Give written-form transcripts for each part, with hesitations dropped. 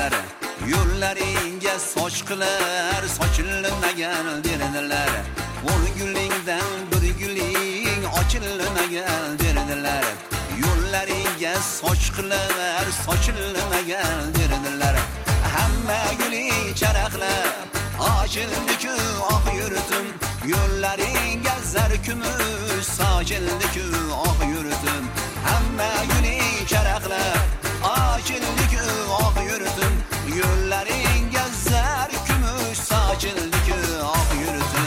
derdiler. Yo'llaringga sochqilar sochilmagan derdilar. Bir gulingdan bir guling ochilmagan derdilar. Yo'llaringga sochqilar sochilmagan derdilar. Hamma guling charaqlab ochildi-ku oq yurtim. Yo'llaringga zar kumush sochildi-ku oq yurtim. Hamma guling charaqlab ochildi-ku oq yurtim. Yo'llaringga zar kumush sochildi-ku oq yurtim.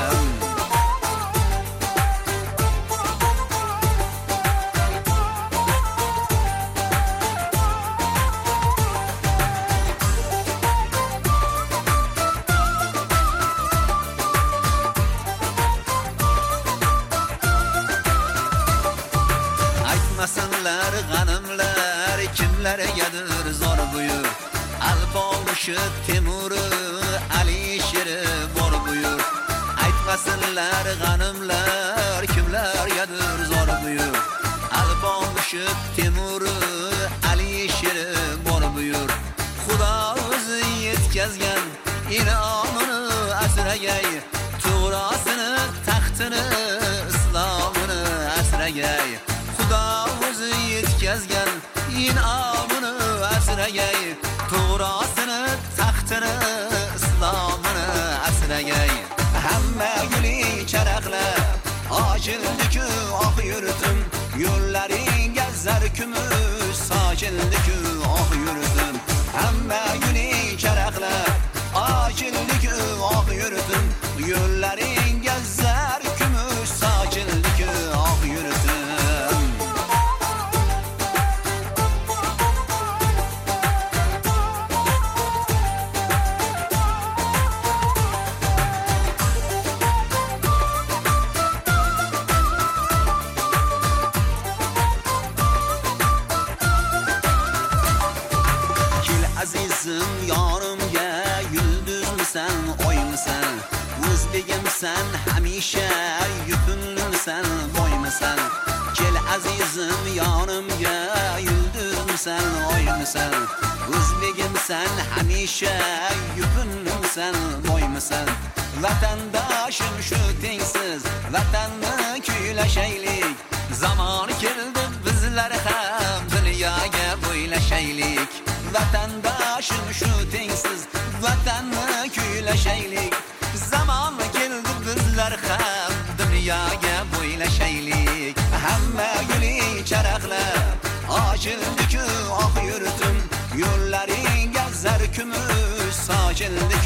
Aytmasinlar g'animlar kimlargadir zor buyur. Alpomushi Temuri Alisher bor buyur. Aytmasinlar g'animlar kimlargadir zor buyur. Alpomushi Temuri Alisher bor buyur. Xudo o'zi yetkazgan inomini asragay. To'g'rasini taxtini islomini asragay. Xudo o'zi yetkazgan inomini asragay. To'g'rasini taxtini islomini asragay. Hamma guling charaqlab ochildi-ku oq yurtim. Yo'llaringga zar kumush sochildi-ku oq yurtim. Hamma guling charaqlab ochildi-ku oq yurtim. Yo'llaringga zar kumush sochildi-ku oq yurtim. Azizim yonimga yulduzmisan, oymisan? O'zbegimsan, hamisha yutunlisan, boymisan? Kel azizim yonimga yulduzmisan, oymisan? O'zbegimsan, hamisha yutunlisan, boymisan? Vatandoshim shu tengsiz, vatanni kuylashaylik. Zamon keldi bizlar ham dunyoga bo'ylashaylik. Vatandoshim shu tengsiz, vatanni kuylashaylik. Zamon keldi bizlar ham dunyoga bo'ylashaylik. Hamma guling charaqlab ochildi-ku oq yurtim. Yo'llaringga zar kumush sochildi